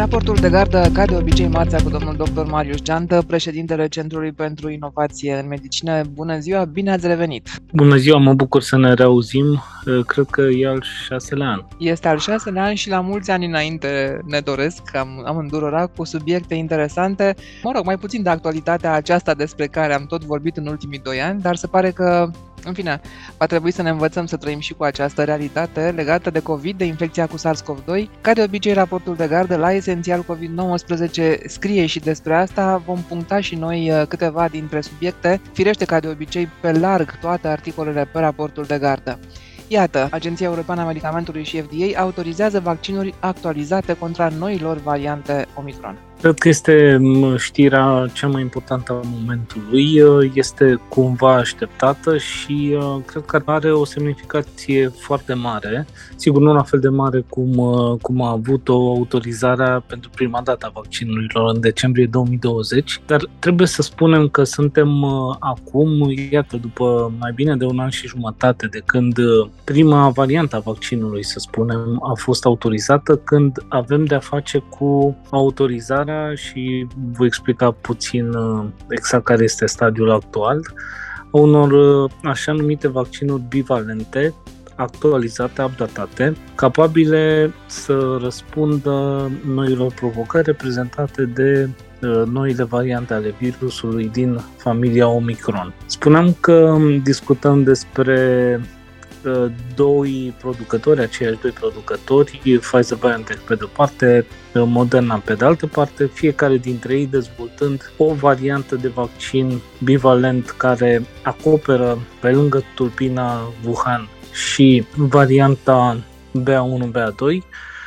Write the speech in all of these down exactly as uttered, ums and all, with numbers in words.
Raportul de gardă, ca de obicei, marțea cu domnul doctor Marius Geantă, președintele Centrului pentru Inovație în Medicină. Bună ziua, bine ați revenit! Bună ziua, mă bucur să ne reauzim. Cred că e al șaselea an. Este al șaselea an și la mulți ani înainte ne doresc, am, amândurora, cu subiecte interesante. Mă rog, mai puțin de actualitatea aceasta despre care am tot vorbit în ultimii doi ani, dar se pare că, în fine, va trebui să ne învățăm să trăim și cu această realitate legată de COVID, de infecția cu SARS-CoV doi. Ca de obicei, raportul de gardă la Esențial covid nouăsprezece scrie și despre asta. Vom puncta și noi câteva dintre subiecte, firește ca de obicei pe larg toate articolele pe raportul de gardă. Iată, Agenția Europeană a Medicamentului și F D A autorizează vaccinuri actualizate contra noilor variante Omicron. Cred că este știrea cea mai importantă a momentului, este cumva așteptată și cred că are o semnificație foarte mare. Sigur, nu la fel de mare cum, cum a avut-o autorizarea pentru prima dată a vaccinurilor în decembrie două mii douăzeci, dar trebuie să spunem că suntem acum, iată, după mai bine de un an și jumătate de când prima variantă a vaccinului, să spunem, a fost autorizată, când avem de-a face cu autorizarea și voi explica puțin exact care este stadiul actual a unor așa numite vaccinuri bivalente, actualizate, updatate, capabile să răspundă noilor provocări reprezentate de noile variante ale virusului din familia Omicron. Spuneam că discutăm despre doi producători, aceiași doi producători, Pfizer-BioNTech pe de-o parte, Moderna pe de altă parte, fiecare dintre ei dezvoltând o variantă de vaccin bivalent care acoperă pe lângă tulpina Wuhan și varianta B A unu B A doi,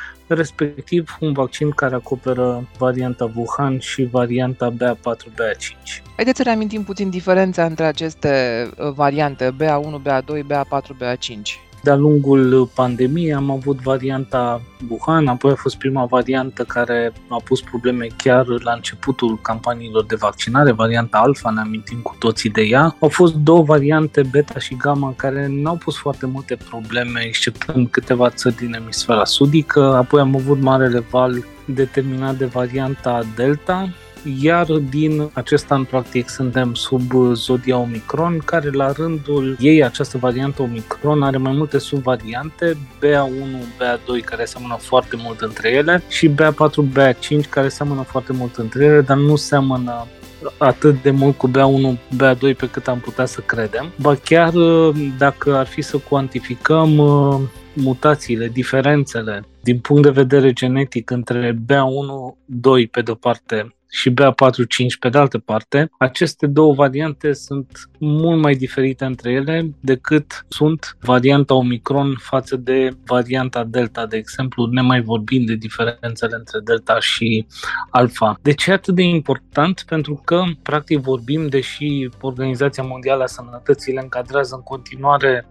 respectiv un vaccin care acoperă varianta Wuhan și varianta B A patru B A cinci. Haideți să reamintim puțin diferența între aceste variante B A unu, B A doi, B A patru, B A cinci. De-a lungul pandemiei am avut varianta Wuhan, apoi a fost prima variantă care a pus probleme chiar la începutul campaniilor de vaccinare, varianta Alpha, ne amintim cu toții de ea. Au fost două variante, Beta și Gamma, care n-au pus foarte multe probleme, exceptând câteva țări din emisfera sudică. Apoi am avut marele val determinat de varianta Delta, iar din acest an, practic, suntem sub zodia Omicron, care la rândul ei, această variantă Omicron, are mai multe subvariante, B A unu, B A doi, care seamănă foarte mult între ele, și B A patru, B A cinci, care seamănă foarte mult între ele, dar nu seamănă atât de mult cu B A unu, B A doi pe cât am putea să credem. Ba chiar, dacă ar fi să cuantificăm mutațiile, diferențele din punct de vedere genetic între B A unu doi pe de-o parte și B A patru cinci pe de altă parte, aceste două variante sunt mult mai diferite între ele decât sunt varianta Omicron față de varianta Delta, de exemplu, nemai vorbind de diferențele între Delta și Alpha. De ce e atât de important? Pentru că, practic, vorbim, deși Organizația Mondială a Sănătății le încadrează în continuare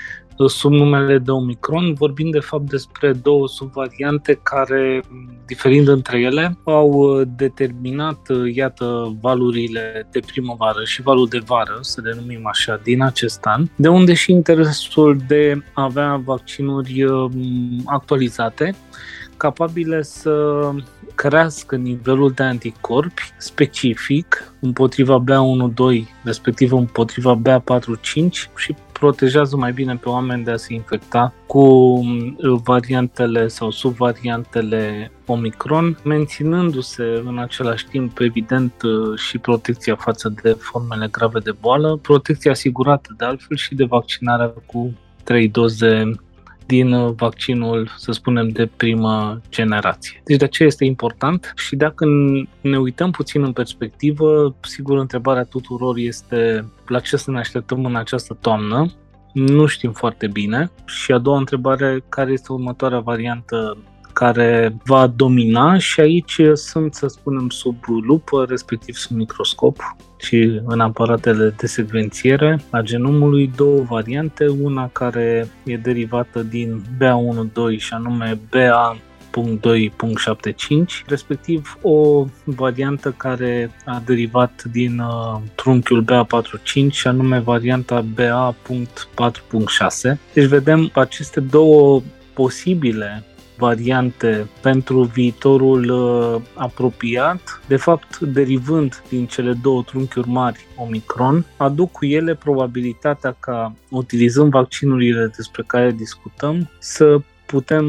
sub numele de Omicron, vorbim de fapt despre două subvariante care, diferind între ele, au determinat, iată, valurile de primăvară și valul de vară, să le numim așa, din acest an, de unde și interesul de a avea vaccinuri actualizate, capabile să crească nivelul de anticorpi specific împotriva B A unu doi, respectiv împotriva B A patru cinci, și protejează mai bine pe oameni de a se infecta cu variantele sau subvariantele Omicron, menținându-se în același timp, evident, și protecția față de formele grave de boală, protecția asigurată de altfel și de vaccinarea cu trei doze din vaccinul, să spunem, de primă generație. Deci de aceea este important și dacă ne uităm puțin în perspectivă, sigur, întrebarea tuturor este la ce să ne așteptăm în această toamnă. Nu știm foarte bine. Și a doua întrebare, care este următoarea variantă care va domina, și aici sunt, să spunem, sub lupă, respectiv sub microscop și în aparatele de secvențiere a genomului, două variante, una care e derivată din B A unu doi și anume B A doi șapte cinci, respectiv o variantă care a derivat din uh, trunchiul B A patru cinci și anume varianta B A patru șase. Deci vedem aceste două posibile variante pentru viitorul uh, apropiat, de fapt derivând din cele două trunchiuri mari Omicron, aduc cu ele probabilitatea ca, utilizând vaccinurile despre care discutăm, să putem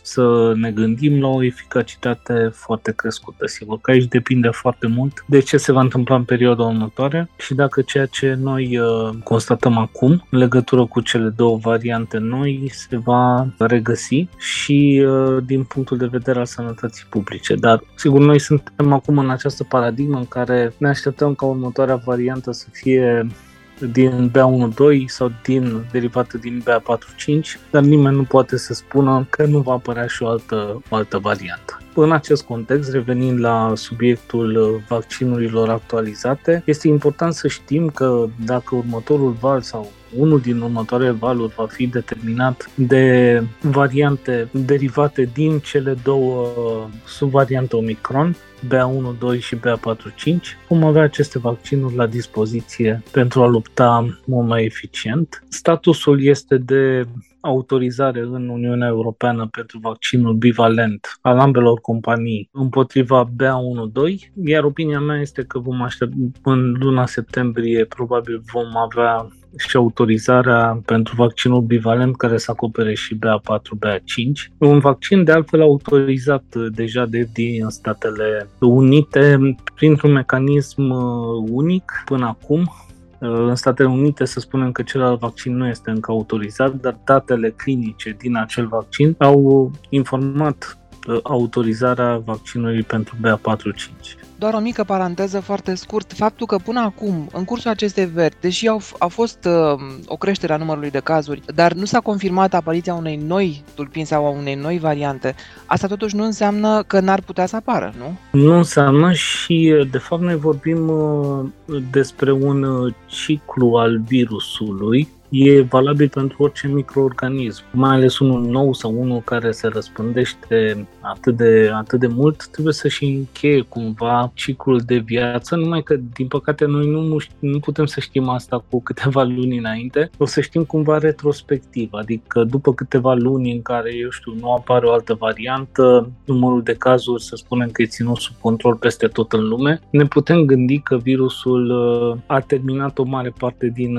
să ne gândim la o eficacitate foarte crescută. Sigur că aici depinde foarte mult de ce se va întâmpla în perioada următoare și dacă ceea ce noi uh, constatăm acum în legătură cu cele două variante noi se va regăsi și uh, din punctul de vedere al sănătății publice. Dar sigur noi suntem acum în această paradigmă în care ne așteptăm ca următoarea variantă să fie din B A unu doi sau din derivată din B A patru cinci, dar nimeni nu poate să spună că nu va apărea și o altă, o altă variantă. În acest context, revenind la subiectul vaccinurilor actualizate, este important să știm că dacă următorul val sau unul din următoarele valuri va fi determinat de variante derivate din cele două subvariante Omicron, B A unu doi și B A patru cinci, vom avea aceste vaccinuri la dispoziție pentru a lupta mult mai eficient. Statusul este de autorizare în Uniunea Europeană pentru vaccinul bivalent al ambelor companii împotriva B A unu doi, iar opinia mea este că vom aștepta în luna septembrie, probabil vom avea și autorizarea pentru vaccinul bivalent care să acopere și B A patru, B A cinci. Un vaccin de altfel autorizat deja de F D A în Statele Unite printr-un mecanism unic până acum. În Statele Unite să spunem că celălalt vaccin nu este încă autorizat, dar datele clinice din acel vaccin au informat autorizarea vaccinului pentru B A patru cinci. Doar o mică paranteză foarte scurt. Faptul că până acum, în cursul acestei veri, deși au, a fost uh, o creștere a numărului de cazuri, dar nu s-a confirmat apariția unei noi tulpini sau a unei noi variante, asta totuși nu înseamnă că n-ar putea să apară, nu? Nu înseamnă și, de fapt, noi vorbim uh, despre un uh, ciclu al virusului. E valabil pentru orice microorganism, mai ales unul nou sau unul care se răspândește atât de, atât de mult, trebuie să-și încheie cumva ciclul de viață, numai că, din păcate, noi nu, nu putem să știm asta cu câteva luni înainte, o să știm cumva retrospectiv, adică după câteva luni în care, eu știu, nu apare o altă variantă, numărul de cazuri, să spunem că e ținut sub control peste tot în lume, ne putem gândi că virusul a terminat o mare parte din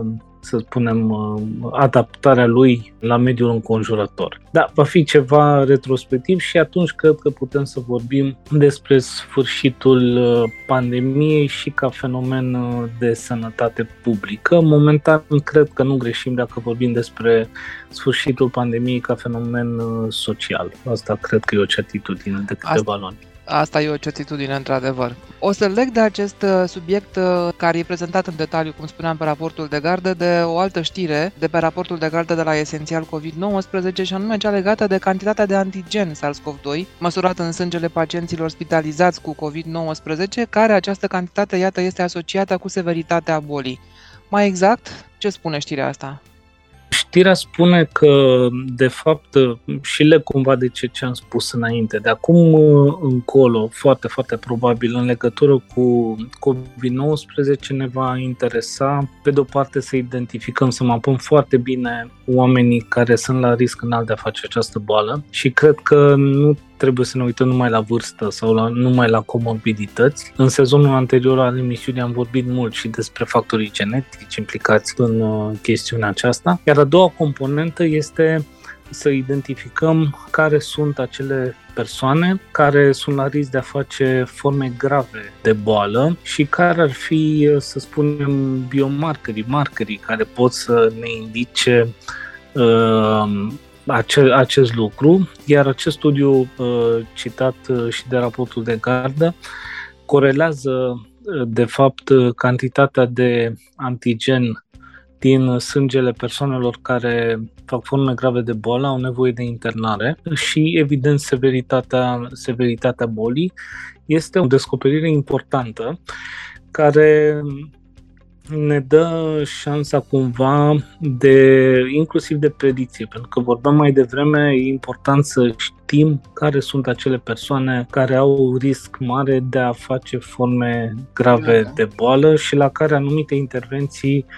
să spunem, adaptarea lui la mediul înconjurător. Da, va fi ceva retrospectiv și atunci cred că putem să vorbim despre sfârșitul pandemiei și ca fenomen de sănătate publică. Momentan cred că nu greșim dacă vorbim despre sfârșitul pandemiei ca fenomen social. Asta cred că e o certitudine de câteva Asta... luni. Asta e o certitudine, într-adevăr. O să leg de acest subiect care e prezentat în detaliu, cum spuneam, pe raportul de gardă, de o altă știre de pe raportul de gardă de la Esențial covid nouăsprezece, și anume cea legată de cantitatea de antigen SARS-CoV doi măsurată în sângele pacienților spitalizați cu covid nouăsprezece, care această cantitate, iată, este asociată cu severitatea bolii. Mai exact, ce spune știrea asta? Știrea spune că, de fapt, și le cumva de ce, ce am spus înainte, de acum încolo, foarte, foarte probabil, în legătură cu covid nouăsprezece ne va interesa, pe de-o parte, să identificăm, să mapăm foarte bine oamenii care sunt la risc înalt de a face această boală și cred că nu trebuie să ne uităm numai la vârstă sau la, numai la comorbidități. În sezonul anterior al emisiunii am vorbit mult și despre factorii genetici implicați în uh, chestiunea aceasta. Iar a doua componentă este să identificăm care sunt acele persoane care sunt la risc de a face forme grave de boală și care ar fi, să spunem, biomarkerii, markerii care pot să ne indice uh, Ace- acest lucru, iar acest studiu uh, citat uh, și de raportul de gardă corelează uh, de fapt uh, cantitatea de antigen din sângele persoanelor care fac forme grave de boală, au nevoie de internare și evident severitatea, severitatea bolii. Este o descoperire importantă care ne dă șansa cumva de, inclusiv de predicție, pentru că vorbeam mai devreme, e important să știm care sunt acele persoane care au risc mare de a face forme grave de boală și la care anumite intervenții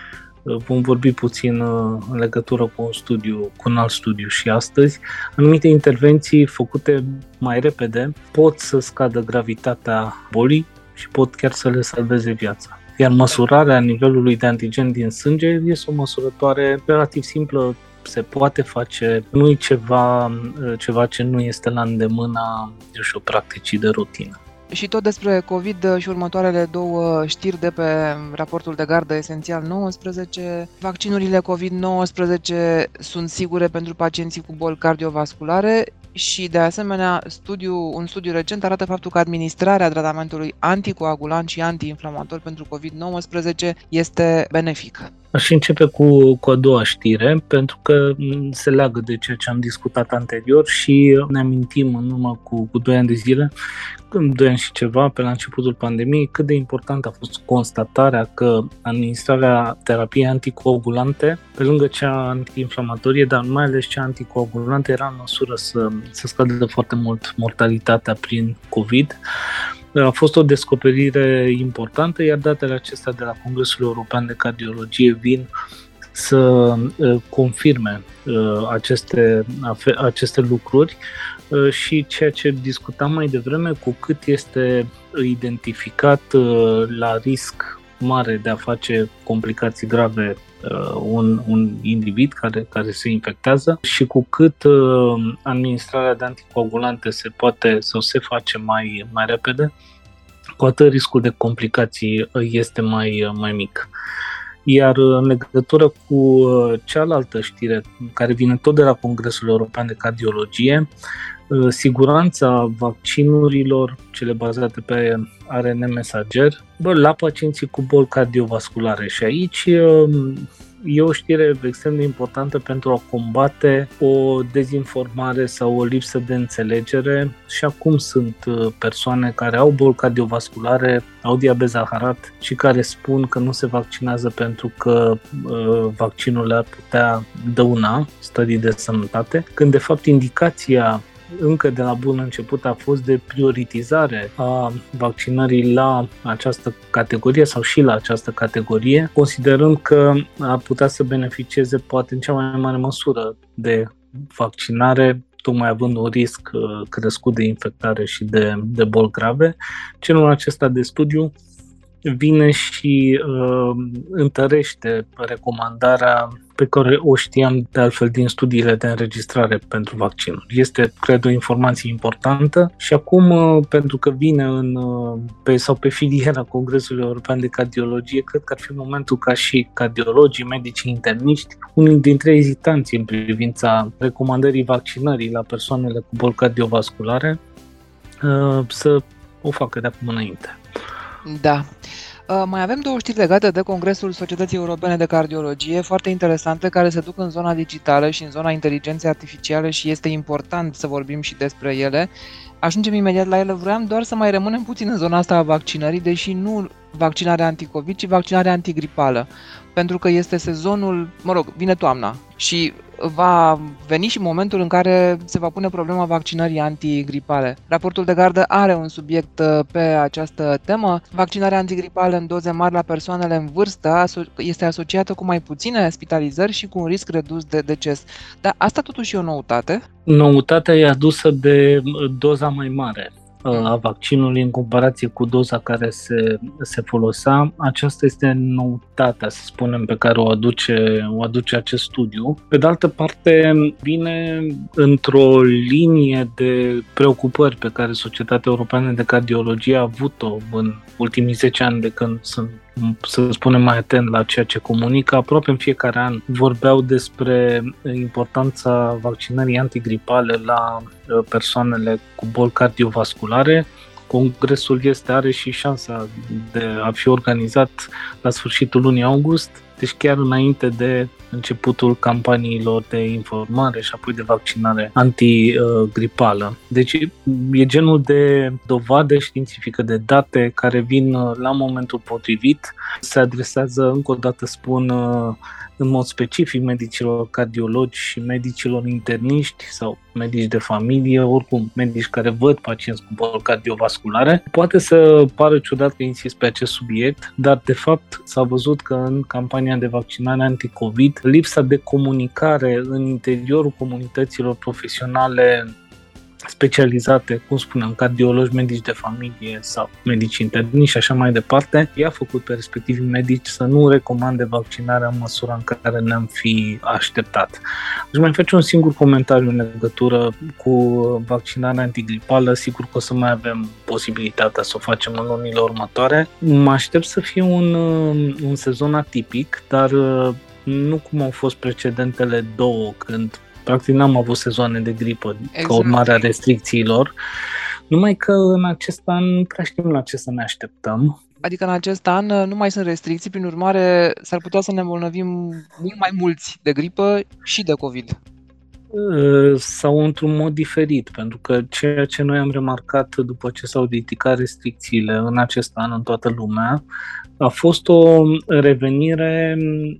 vom vorbi puțin în legătură cu un studiu, cu un alt studiu și astăzi, anumite intervenții făcute mai repede pot să scadă gravitatea bolii și pot chiar să le salveze viața. Iar măsurarea nivelului de antigen din sânge este o măsurătoare relativ simplă, se poate face, nu e ceva, ceva ce nu este la îndemâna, eu știu, practicii de rutină. Și tot despre COVID și următoarele două știri de pe raportul de gardă esențial nouăsprezece. Vaccinurile covid nouăsprezece sunt sigure pentru pacienții cu boli cardiovasculare și, de asemenea, studiu, un studiu recent arată faptul că administrarea tratamentului anticoagulant și antiinflamator pentru covid nouăsprezece este benefică. Aș începe cu, cu a doua știre, pentru că se leagă de ceea ce am discutat anterior și ne amintim în urmă cu, cu doi ani de zile, când doi ani și ceva, pe la începutul pandemiei, cât de important a fost constatarea că administrarea terapiei anticoagulante, pe lângă cea antiinflamatorie, dar mai ales cea anticoagulante, era în măsură să, să scadă foarte mult mortalitatea prin COVID. A fost o descoperire importantă, iar datele acestea de la Congresul European de Cardiologie vin să confirme aceste, aceste lucruri și ceea ce discutam mai devreme, cu cât este identificat la risc mare de a face complicații grave un, un individ care, care se infectează și cu cât administrarea de anticoagulante se poate sau se face mai, mai repede, cu atât riscul de complicații este mai, mai mic. Iar în legătură cu cealaltă știre, care vine tot de la Congresul European de Cardiologie, siguranța vaccinurilor, cele bazate pe R N A mesager, bă, la pacienții cu boli cardiovasculare. Și aici e o știre extrem de importantă pentru a combate o dezinformare sau o lipsă de înțelegere. Și acum sunt persoane care au boli cardiovasculare, au diabet zaharat și care spun că nu se vaccinează pentru că uh, vaccinul le-ar putea dăuna stării de sănătate, când de fapt indicația încă de la bun început a fost de prioritizare a vaccinării la această categorie sau și la această categorie, considerând că ar putea să beneficieze poate în cea mai mare măsură de vaccinare, tocmai având un risc crescut de infectare și de, de boli grave. Genul acesta de studiu vine și uh, întărește recomandarea pe care o știam de altfel din studiile de înregistrare pentru vaccinuri. Este, cred, o informație importantă și acum, uh, pentru că vine în, uh, pe, sau pe filiera Congresului European de Cardiologie, cred că ar fi momentul ca și cardiologii, medicii interniști, unii dintre ezitanți în privința recomandării vaccinării la persoanele cu boli cardiovasculare, uh, să o facă de acum înainte. Da. Uh, mai avem două știri legate de Congresul Societății Europene de Cardiologie, foarte interesante, care se duc în zona digitală și în zona inteligenței artificiale și este important să vorbim și despre ele. Ajungem imediat la ele, vreau doar să mai rămânem puțin în zona asta a vaccinării, deși nu vaccinarea anticovid, ci vaccinarea antigripală, pentru că este sezonul, mă rog, vine toamna și va veni și momentul în care se va pune problema vaccinării antigripale. Raportul de gardă are un subiect pe această temă. Vaccinarea antigripală în doze mari la persoanele în vârstă este asociată cu mai puține spitalizări și cu un risc redus de deces. Dar asta totuși e o noutate? Noutatea e adusă de doza mai mare a vaccinului în comparație cu doza care se, se folosea. Aceasta este noutatea, să spunem, pe care o aduce, o aduce acest studiu. Pe de altă parte, vine într-o linie de preocupări pe care Societatea Europeană de Cardiologie a avut-o în ultimii zece ani de când sunt, să spunem, mai atent la ceea ce comunică. Aproape în fiecare an vorbeau despre importanța vaccinării antigripale la persoanele cu boli cardiovasculare. Congresul este, are și șansa de a fi organizat la sfârșitul lunii august, deci chiar înainte de începutul campaniilor de informare și apoi de vaccinare antigripală. Deci e genul de dovadă științifică, de date care vin la momentul potrivit, se adresează, încă o dată spun, în mod specific medicilor cardiologi și medicilor interniști sau medici de familie, oricum medici care văd pacienți cu boli cardiovasculare. Poate să pară ciudat că insist pe acest subiect, dar de fapt s-a văzut că în campania de vaccinare anti-COVID, lipsa de comunicare în interiorul comunităților profesionale specializate, cum spuneam, cardiologi, medici de familie sau medici interni și așa mai departe, i-a făcut pe respectivii medici să nu recomande vaccinarea în măsura în care ne-am fi așteptat. Aș mai face un singur comentariu în legătură cu vaccinarea antigripală. Sigur că o să mai avem posibilitatea să o facem în lunile următoare. Mă aștept să fie un, un sezon atipic, dar nu cum au fost precedentele două, când practic n-am avut sezoane de gripă exact. Ca urmare a restricțiilor, numai că în acest an nu prea știm la ce să ne așteptăm. Adică în acest an nu mai sunt restricții, prin urmare s-ar putea să ne îmbolnăvim mult mai mulți de gripă și de COVID. Sau într-un mod diferit, pentru că ceea ce noi am remarcat după ce s-au ridicat restricțiile în acest an în toată lumea a fost o revenire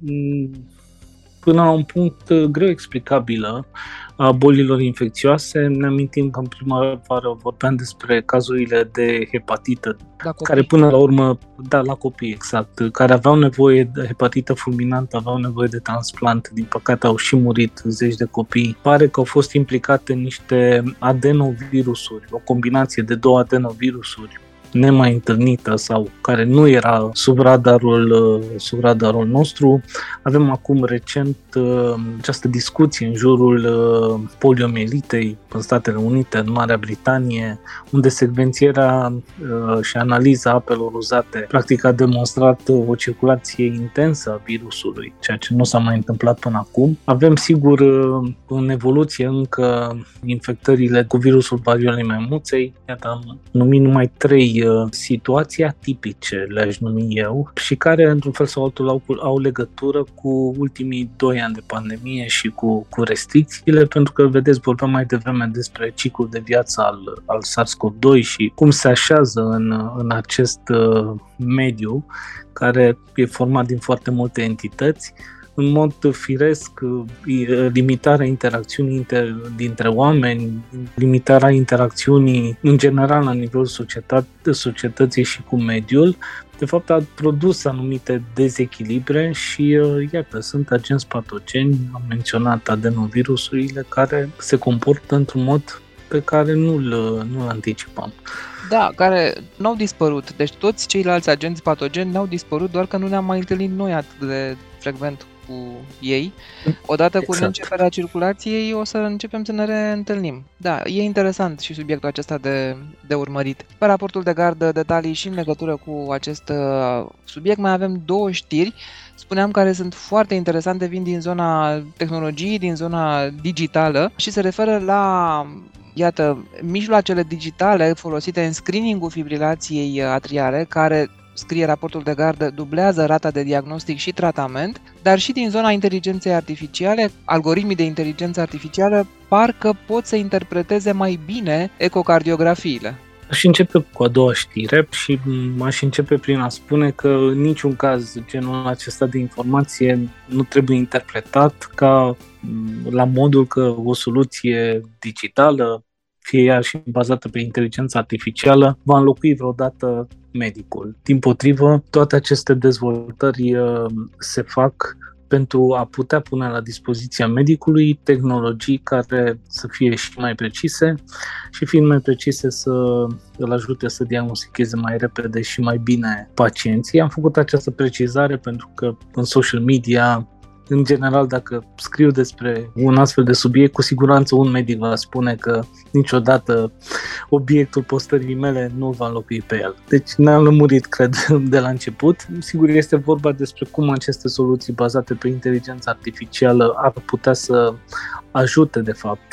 până la un punct greu explicabilă a bolilor infecțioase. Ne amintim că în primăvară vorbeam despre cazurile de hepatită, care până la urmă, da, la copii, exact, care aveau nevoie de hepatită fulminantă, aveau nevoie de transplant. Din păcate au și murit zeci de copii. Pare că au fost implicate niște adenovirusuri, o combinație de două adenovirusuri nemai întâlnită sau care nu era sub radarul, sub radarul nostru. Avem acum recent această discuție în jurul poliomielitei în Statele Unite, în Marea Britanie, unde secvențierea și analiza apelor uzate practic a demonstrat o circulație intensă a virusului, ceea ce nu s-a mai întâmplat până acum. Avem sigur în evoluție încă infectările cu virusul variolei maimuței. Iată, am numit numai trei situații atipice, le-aș numi eu, și care, într-un fel sau altul, au, au legătură cu ultimii doi ani de pandemie și cu, cu restricțiile, pentru că, vedeți, vorbeam mai devreme despre ciclul de viață al, al SARS-CoV doi și cum se așează în, în acest uh, mediu, care e format din foarte multe entități. În mod firesc, limitarea interacțiunii inter, dintre oameni, limitarea interacțiunii în general la nivelul societate, societății și cu mediul, de fapt a produs anumite dezechilibre și iată, sunt agenți patogeni, am menționat adenovirusurile, care se comportă într-un mod pe care nu-l, nu-l anticipam. Da, care n-au dispărut. Deci toți ceilalți agenți patogeni n-au dispărut, doar că nu ne-am mai întâlnit noi atât de frecvent cu ei. Odată exact. Cu începerea circulației o să începem să ne reîntâlnim. Da, e interesant și subiectul acesta de, de urmărit. Pe raportul de gardă, detalii și în legătură cu acest subiect, mai avem două știri. Spuneam care sunt foarte interesante, vin din zona tehnologiei, din zona digitală și se referă la, iată, mijloacele digitale folosite în screening-ul fibrilației atriale, care, scrie raportul de gardă, dublează rata de diagnostic și tratament, dar și din zona inteligenței artificiale, algoritmii de inteligență artificială parcă pot să interpreteze mai bine ecocardiografiile. Aș începe cu a doua știre și aș începe prin a spune că în niciun caz genul acesta de informație nu trebuie interpretat ca la modul că o soluție digitală, fie ea și bazată pe inteligență artificială, va înlocui vreodată medicul. Dimpotrivă, toate aceste dezvoltări se fac pentru a putea pune la dispoziția medicului tehnologii care să fie și mai precise și fiind mai precise să îl ajute să diagnosticheze mai repede și mai bine pacienții. Am făcut această precizare pentru că în social media, în general, dacă scriu despre un astfel de subiect, cu siguranță un medic va spune că niciodată obiectul postării mele nu va înlocui pe el. Deci ne-am lămurit, cred, de la început. Sigur, este vorba despre cum aceste soluții bazate pe inteligență artificială ar putea să ajute, de fapt,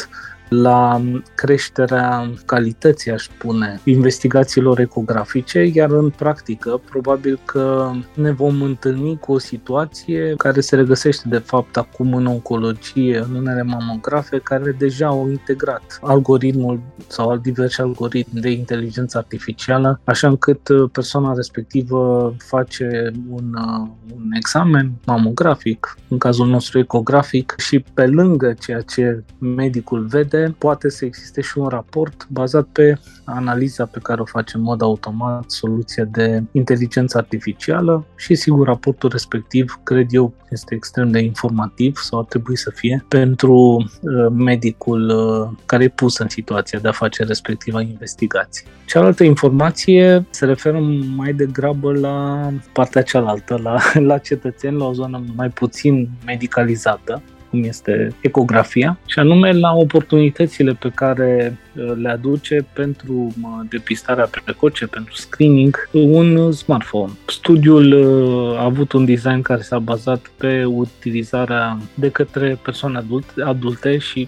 la creșterea calității, aș spune, investigațiilor ecografice, iar în practică probabil că ne vom întâlni cu o situație care se regăsește de fapt acum în oncologie, în unele mamografe care deja au integrat algoritmul sau diverse algoritmi de inteligență artificială, așa încât persoana respectivă face un, un examen mamografic, în cazul nostru ecografic, și pe lângă ceea ce medicul vede, poate să existe și un raport bazat pe analiza pe care o face în mod automat soluția de inteligență artificială și, sigur, raportul respectiv, cred eu, este extrem de informativ sau ar trebui să fie pentru uh, medicul uh, care e pus în situația de a face respectiva investigație. Cealaltă informație se referă mai degrabă la partea cealaltă, la, la cetățeni, la o zonă mai puțin medicalizată, cum este ecografia, și anume la oportunitățile pe care le aduce pentru depistarea precoce, pentru screening, un smartphone. Studiul a avut un design care s-a bazat pe utilizarea de către persoane adulte, adulte și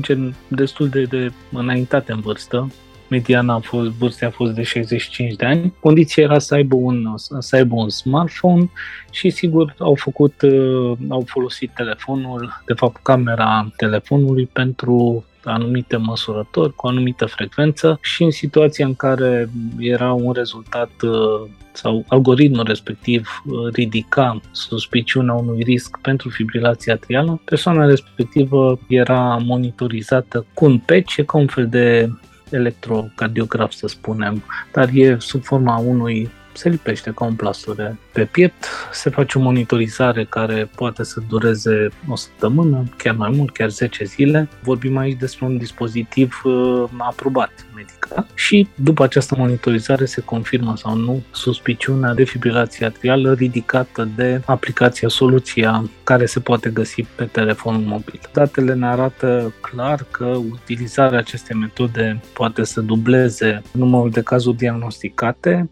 destul de, de înaintate în vârstă. Mediana a fost, vârsta a fost de șaizeci și cinci de ani. Condiția era să aibă un, să aibă un smartphone și, sigur, au făcut, au folosit telefonul, de fapt camera telefonului, pentru anumite măsurători cu anumită frecvență și în situația în care era un rezultat sau algoritmul respectiv ridica suspiciunea unui risc pentru fibrilație atrială, persoana respectivă era monitorizată cu un patch, ca un fel de electrocardiograf, să spunem, dar e sub forma unui, se lipește ca un plasture pe piept, se face o monitorizare care poate să dureze o săptămână, chiar mai mult, chiar zece zile. Vorbim aici despre un dispozitiv uh, aprobat medical și după această monitorizare se confirmă sau nu suspiciunea de fibrilație atrială ridicată de aplicația, soluția care se poate găsi pe telefonul mobil. Datele ne arată clar că utilizarea acestei metode poate să dubleze numărul de cazuri diagnosticate.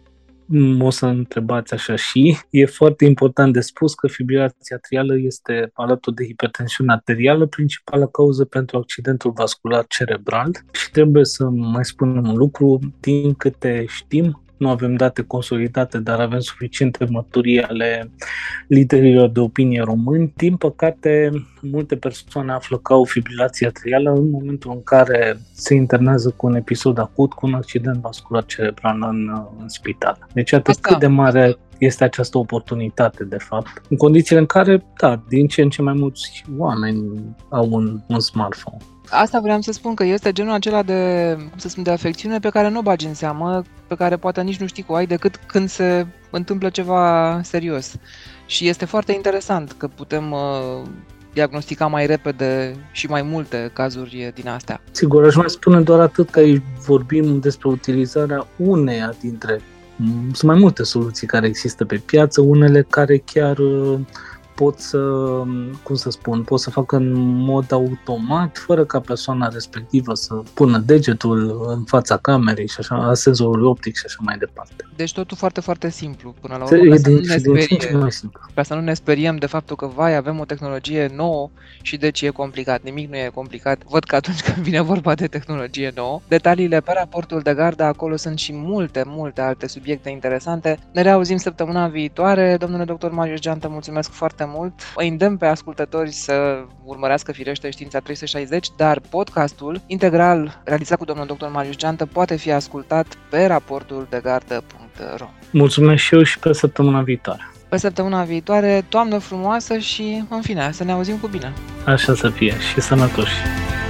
O să întrebați așa și e foarte important de spus că fibrilația atrială este, alături de hipertensiunea arterială, principala cauză pentru accidentul vascular cerebral și trebuie să mai spunem un lucru, din câte știm, nu avem date consolidate, dar avem suficiente mărturii ale liderilor de opinie români. Din păcate, multe persoane află că au fibrilație atrială în momentul în care se internează cu un episod acut, cu un accident vascular cerebral în, în spital. Deci atât Asta. cât de mare este această oportunitate, de fapt, în condițiile în care, da, din ce în ce mai mulți oameni au un, un smartphone. Asta vreau să spun, că este genul acela de, cum să spun, de afecțiune pe care nu o bagi în seamă, pe care poate nici nu știi că o ai decât când se întâmplă ceva serios. Și este foarte interesant că putem uh, diagnostica mai repede și mai multe cazuri din astea. Sigur, aș mai spune doar atât că aici vorbim despre utilizarea uneia dintre... Sunt mai multe soluții care există pe piață, unele care chiar... Uh, pot să, cum să spun, pot să facă în mod automat, fără ca persoana respectivă să pună degetul în fața camerei și așa, a senzorului optic și așa mai departe. Deci totul foarte, foarte simplu până la urmă, ca să, nu ne speriem, ca să nu ne speriem de faptul că, vai, avem o tehnologie nouă și deci e complicat. Nimic nu e complicat. Văd că atunci când vine vorba de tehnologie nouă, detaliile pe raportul de gardă, acolo sunt și multe, multe alte subiecte interesante. Ne reauzim săptămâna viitoare. Domnule doctor Marius Geantă, mulțumesc foarte mult. Îi îndemn pe ascultători să urmărească firește Știința trei sute șaizeci, dar podcastul integral realizat cu domnul doctor Marius Geantă poate fi ascultat pe raportul de gardă punct ro. Mulțumesc și eu și pe săptămâna viitoare. Pe săptămâna viitoare, toamnă frumoasă și, în fine, să ne auzim cu bine. Așa să fie și sănătoși.